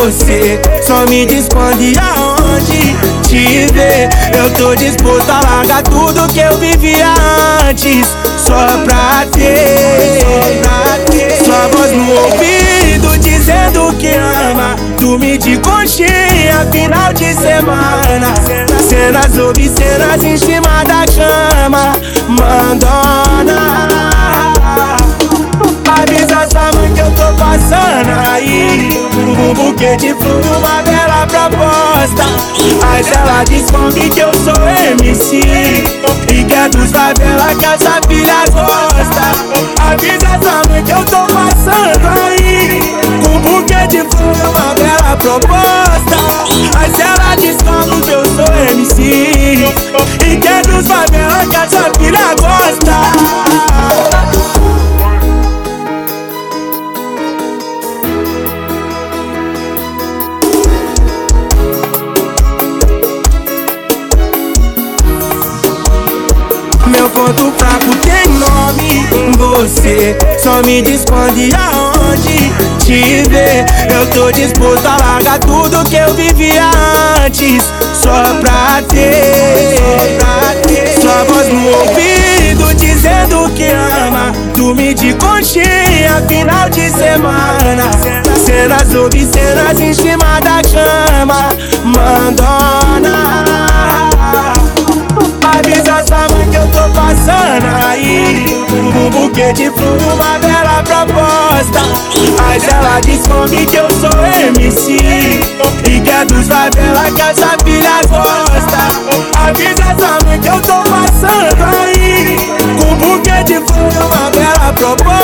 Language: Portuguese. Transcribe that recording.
você. Só me diz quando e aonde te ver. Eu tô disposto a largar tudo que eu vivia antes, só pra ter sua voz no ouvido dizendo que ama. Dormir de conchinha, final de semana. Cenas obscenas em cima da cama. Mandona, avisa sua mãe que eu tô passando aí. Um buquê de flor, uma bela proposta. Mas ela descobre que eu sou MC e que é dos favela que essa filha gosta. Avisa sua mãe que eu tô passando aí. Um buquê de flor, uma bela proposta. Mas ela descobre que eu sou MC e que é dos favela que essa filha gosta. Meu ponto fraco tem nome, você. Só me diz quando e aonde te ver. Eu tô disposto a largar tudo que eu vivia antes, só pra ter sua voz no ouvido dizendo que ama. Dormir de conchinha, final de semana. Cenas obscenas em cima da cama. Mandona, avisa sua mãe que eu tô passando aí. Um buquê de flor, uma bela proposta. Mas ela descobre que eu sou MC e que é dos favela que essa filha gosta. Avisa sua mãe que eu tô passando aí. Um buquê de flor, uma bela proposta.